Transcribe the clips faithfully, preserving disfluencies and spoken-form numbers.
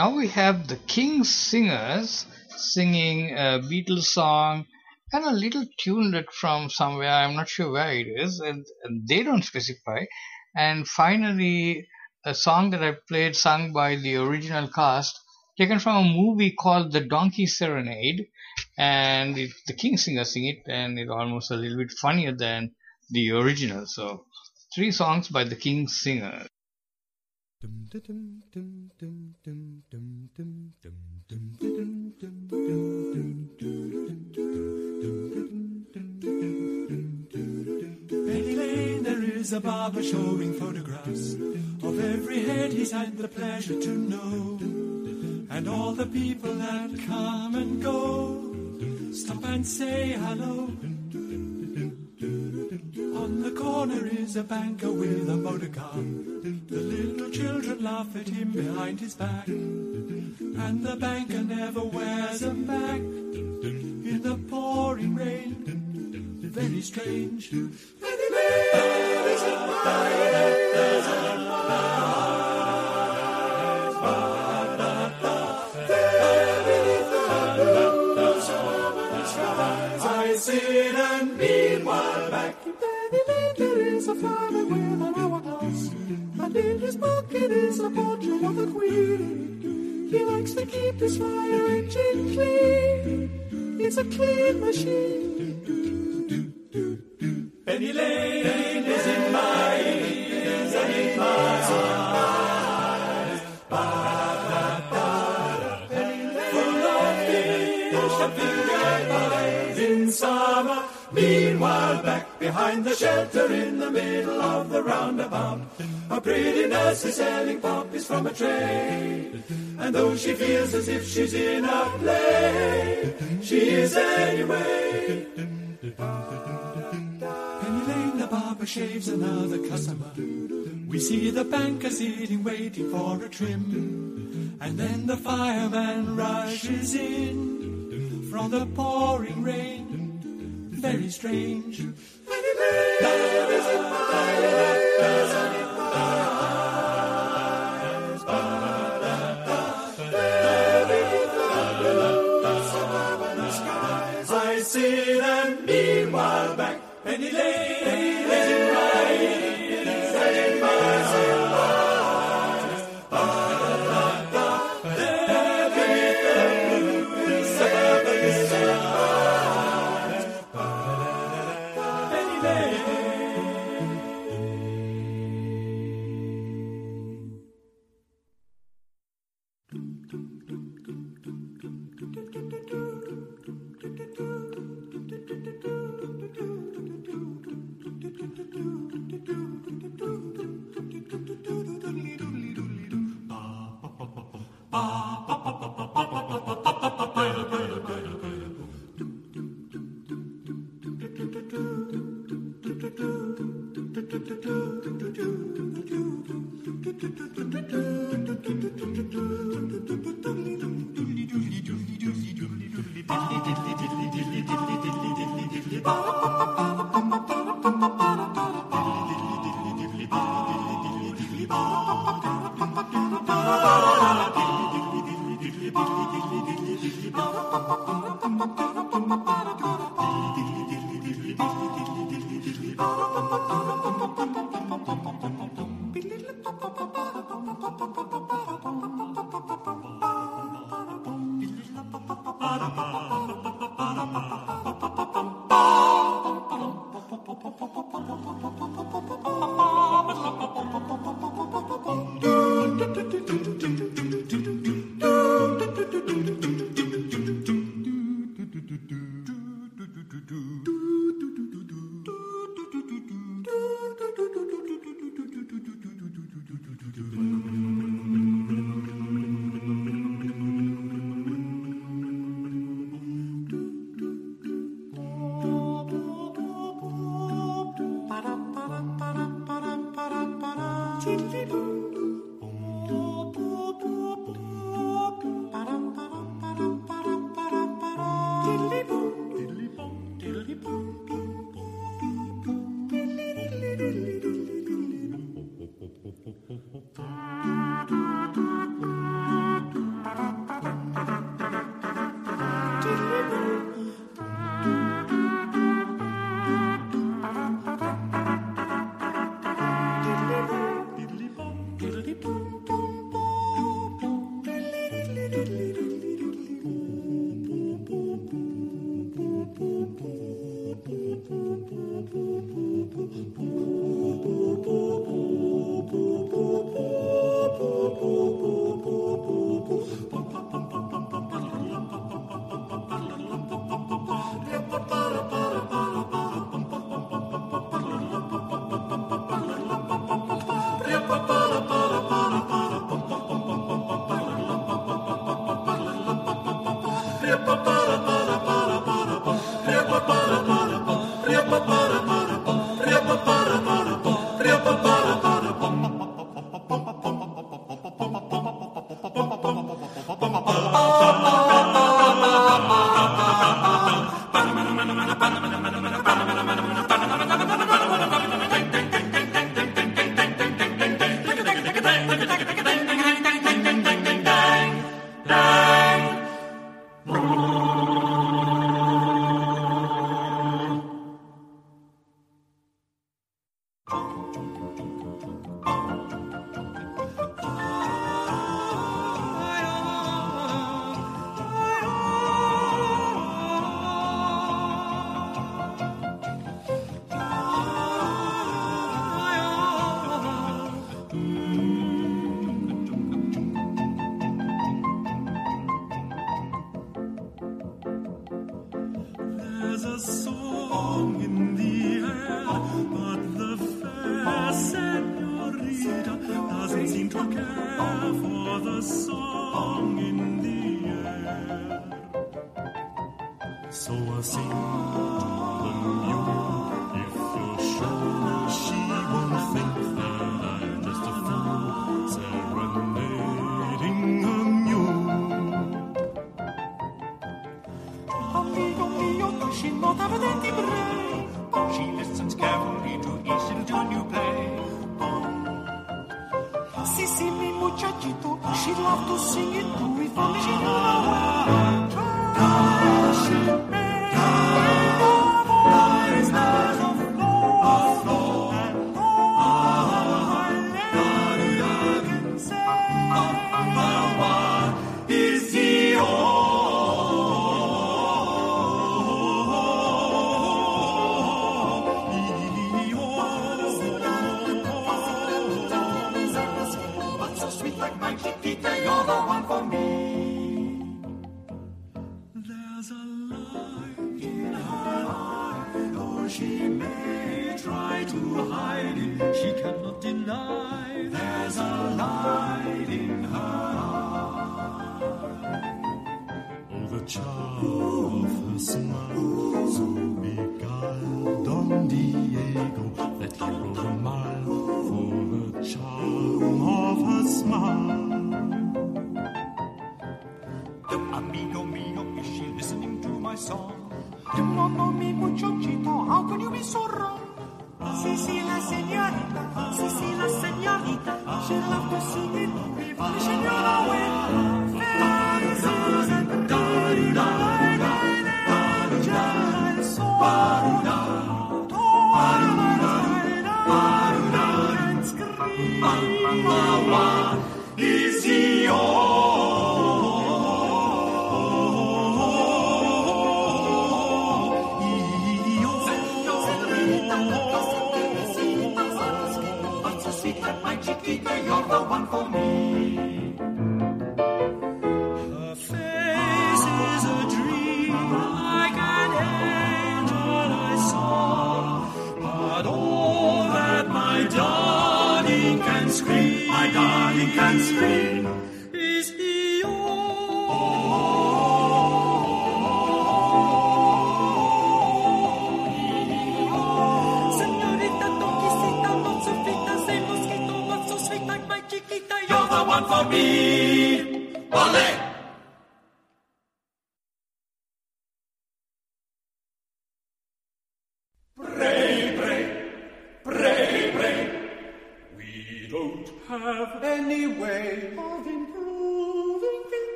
Now we have the King Singers singing a Beatles song and a little tunelet from somewhere. I'm not sure where it is, and, and they don't specify. And finally, a song that I played sung by the original cast, taken from a movie called The Donkey Serenade, and it, the King Singers sing it, and it's almost a little bit funnier than the original. So, three songs by the King Singers. Penny Lane, there is a barber showing photographs of every head he's had the pleasure to know, and all the people that come and go stop and say hello. On the corner is a banker with a motor car. The little children laugh at him behind his back, and the banker never wears a Mac in the pouring rain. Very strange. Penny Lane is in my head, I sit and meanwhile back in Penny Lane there is a farmer with an hourglass, and in his pocket is a portrait of the Queen. He likes to keep his fire engine clean. It's a clean machine. Penny Lane is in my ears and in my eyes. Full of fish and finger pies in summer. Meanwhile, back behind the shelter in the middle of the roundabout, a pretty nurse is selling poppies from a tray. And though she feels as if she's in a play, she is anyway. Penny Lane, the barber shaves another customer. We see the banker sitting waiting for a trim, and then the fireman rushes in from the pouring rain. Very strange. Penny Lane, there is in my head, there's an in my eyes. There beneath the blue suburban skies, I sit and meanwhile back. Penny Lane is in my ears and in my eyes. There beneath the blue suburban skies, Penny Lane.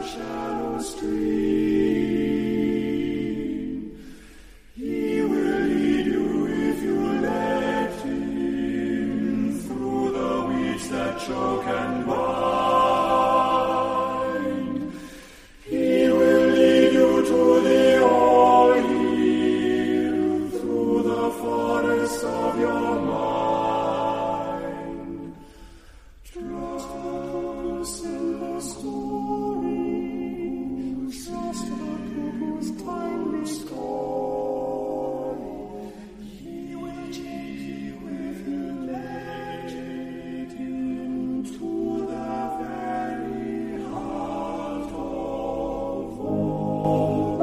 shallow stream. He will lead you if you let him through the weeds that choke and bind. He will lead you to the olive through the forests of your mind. Trust in the story, trust the cuckoo's timely story. He will take you if you let him to the very heart of all.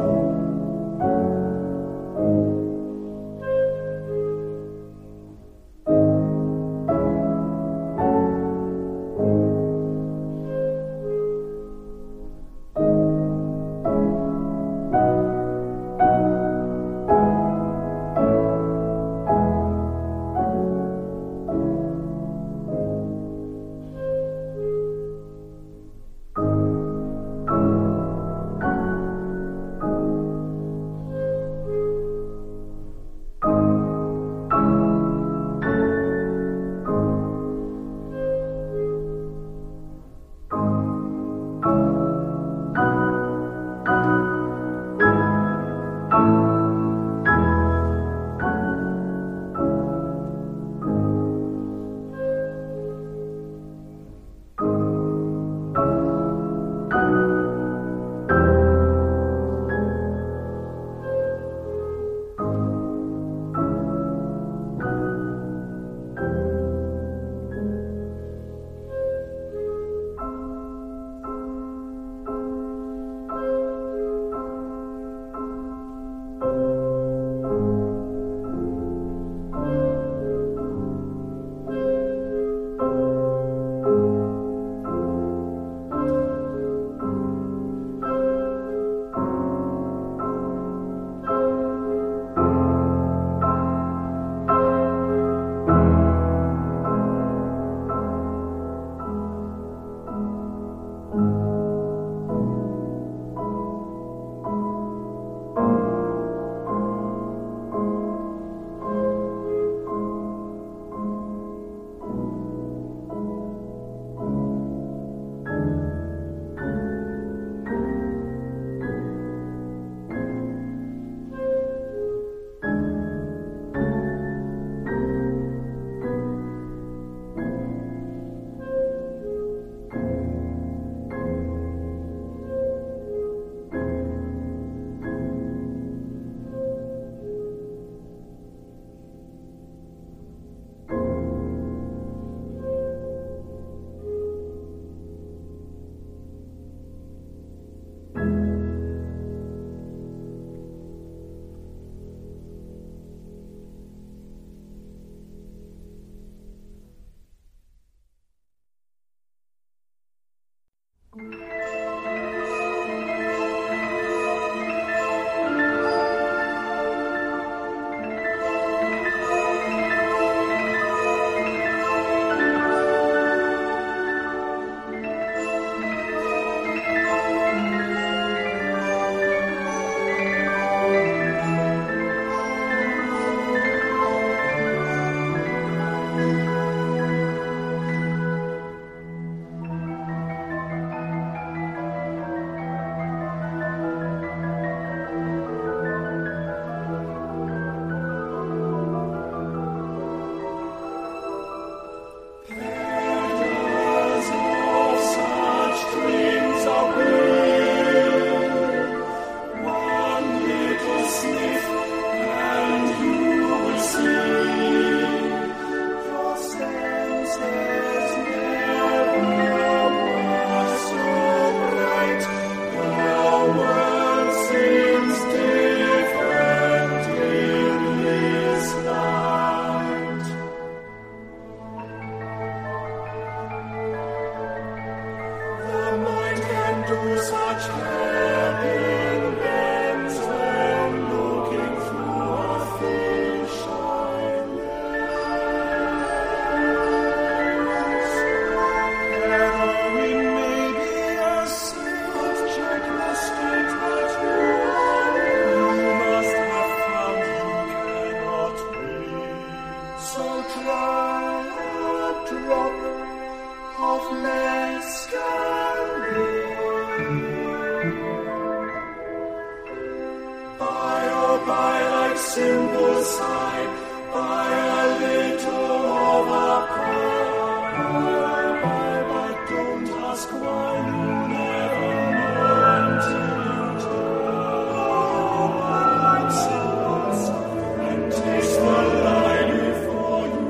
simple sigh, by a little overcry. But don't ask why, you'll never know until you try. Like simple sigh, and taste the light before you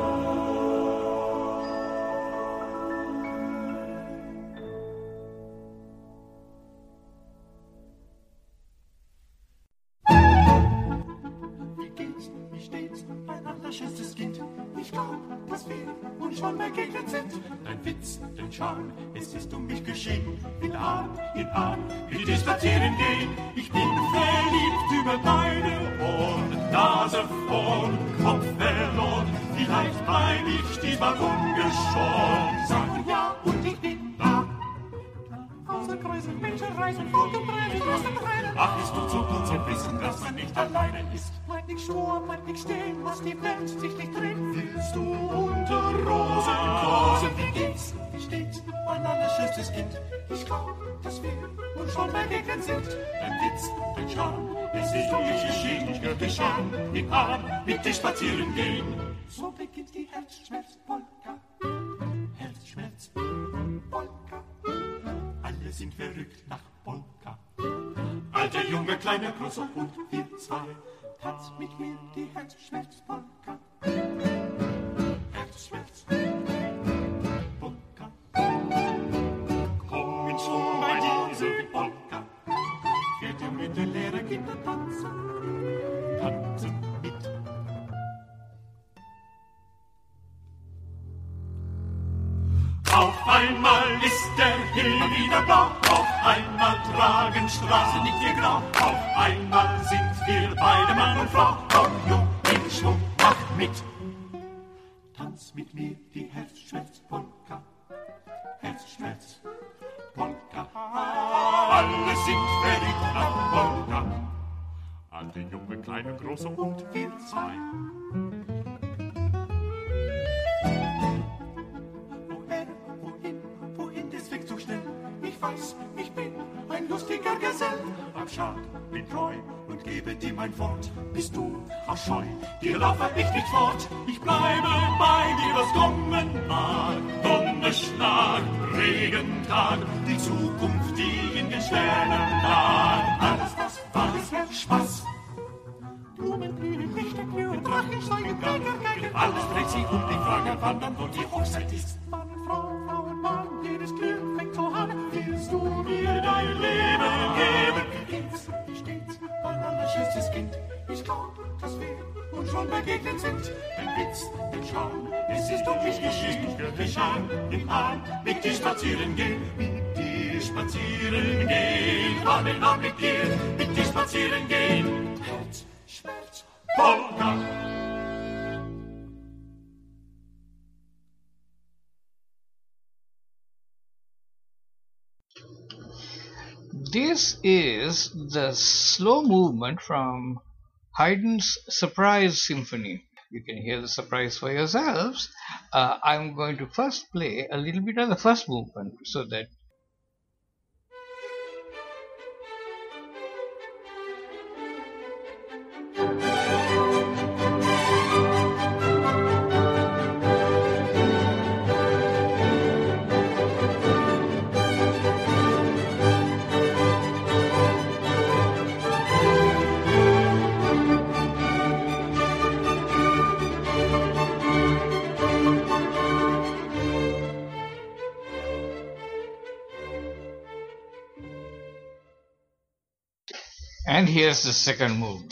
schönstes Kind, ich glaub, dass wir uns schon begegnet sind. Dein Witz, dein Charme, es ist um mich geschehen. In Arm, in Arm, will dir spazieren gehen. Ich bin verliebt über deine Ohren, Nase vorn, Kopf verloren. Vielleicht bleib ich diesmal ungeschoren. Sag ja und ich bin da. Außer Kreisen, Menschen reisen, Funken brennen, lassen brennen. Ach, ist gut so gut zu wissen, dass man nicht alleine ist. Bleib nicht stur, bleib nicht stehen, lass die Welt sich nicht drehen. Willst du unter Rosenkosen? Wie geht's? Wie steht's? Mein allerschönstes Kind. Ich glaub, dass wir uns schon begegnet sind. Dein Witz, dein Charme, es ist um mich geschehen. Ich würde dich an, im Arm, mit dir spazieren gehen. So beginnt die Herzschmerz-Polka. Herzschmerz-Polka. Alle sind verrückt nach Polka. Alter Junge, kleiner, großer und wir zwei. Tanz mit mir die Herzschmerz-Polka. Herzschmerz-Polka. Komm in Schwung bei dieser Polka. Wird ihr mit den leeren Kindern tanzen? Tanzen mit. Auf einmal ist der Himmel wieder blau, auf einmal tragen Straßen nicht mehr grau, auf einmal sind wir beide Mann und Frau. Komm, jung, in Schwung, mach mit. Tanz mit mir die Herzschmerz-Polka, Herzschmerz-Polka. Alle sind verrückt nach Polka, alte, junge, kleine, große und wir zwei. Ich weiß, ich bin ein lustiger Gesell. Am Schad bin treu und gebe dir mein Wort. Bist du auch scheu, dir laufe ich nicht fort. Ich bleibe bei dir, was kommen mag. Donnerschlag, Regentag, die Zukunft, die in den Sternen lag. Alles das war es wert Spaß. Blumen blühen, Lichter glühen, Drachen steigen, Geiger, Geiger. Alles dreht sich um die Frage, wann dann wohl die Hochzeit ist. Mann und Frau, Frau und Mann, jedes Glück fängt so an. Willst du mir dein Leben geben? Wie geht's, wie steht's, mein allerschönstes Kind? Ich glaub, dass wir uns schon begegnet sind. Ein Witz, ein Charme, es ist um mich geschehen. Ich würde dich an, im Arm, mit dir spazieren gehen. Mit dir spazieren gehen. Arm in Arm mit dir, mit dir spazieren gehen. Herz, Schmerz, Polka. This is the slow movement from Haydn's Surprise Symphony. You can hear the surprise for yourselves. Uh, I'm going to first play a little bit of the first movement so that and here's the second movement.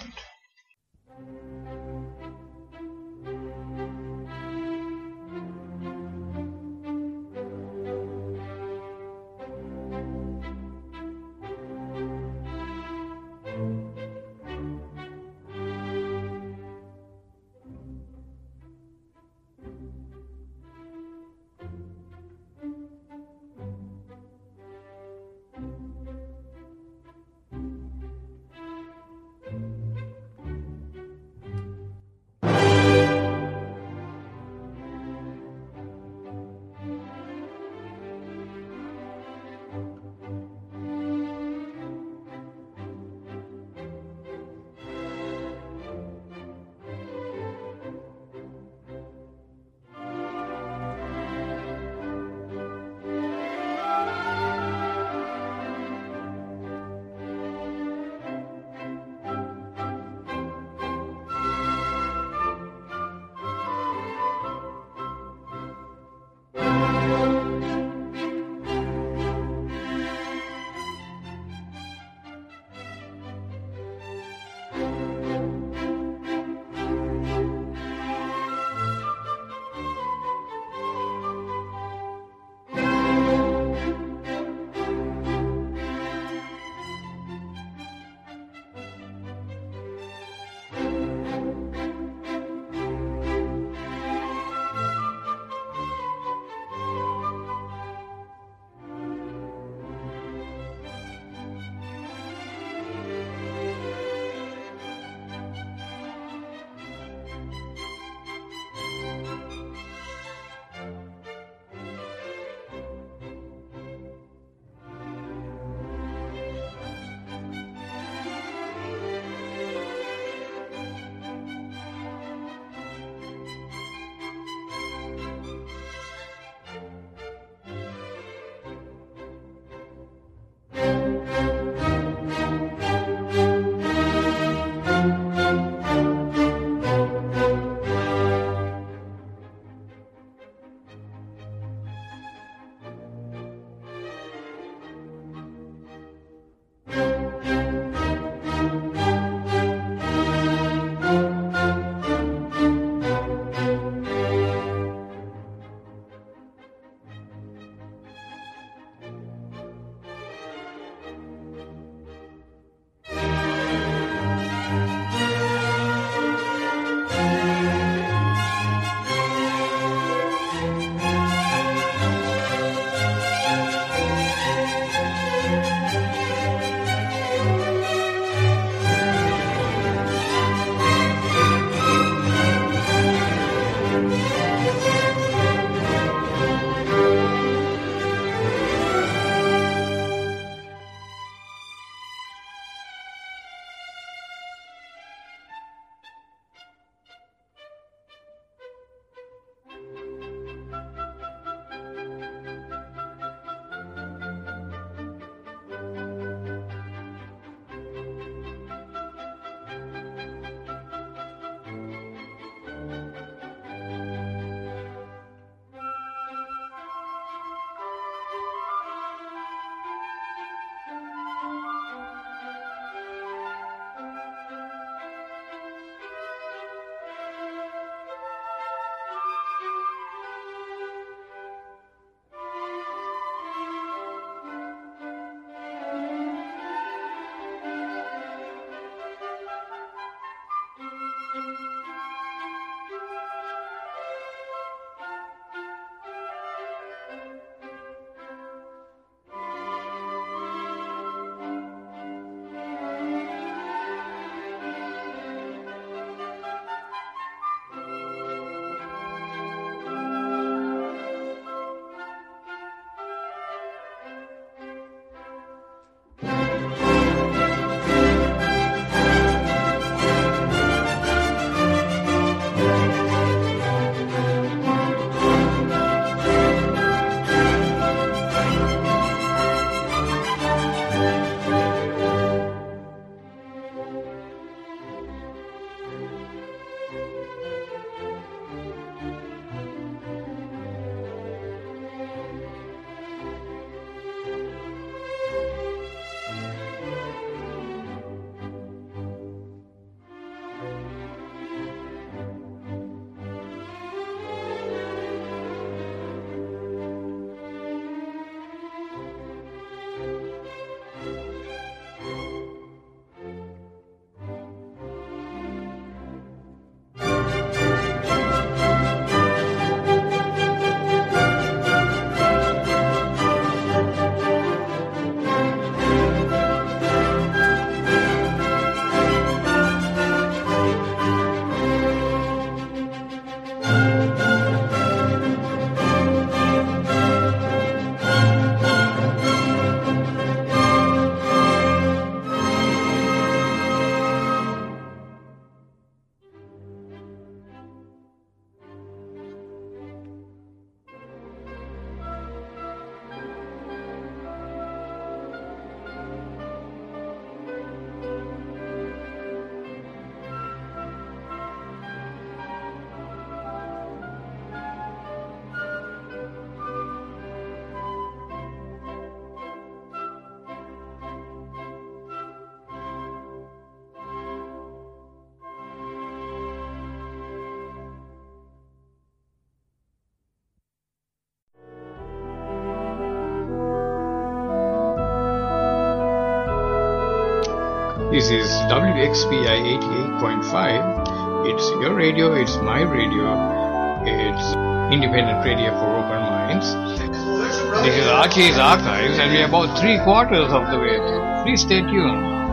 This is W X P I eighty-eight point five. It's your radio, it's my radio, it's independent radio for open minds. This is Archie's Archives, and we are about three quarters of the way through. Please stay tuned.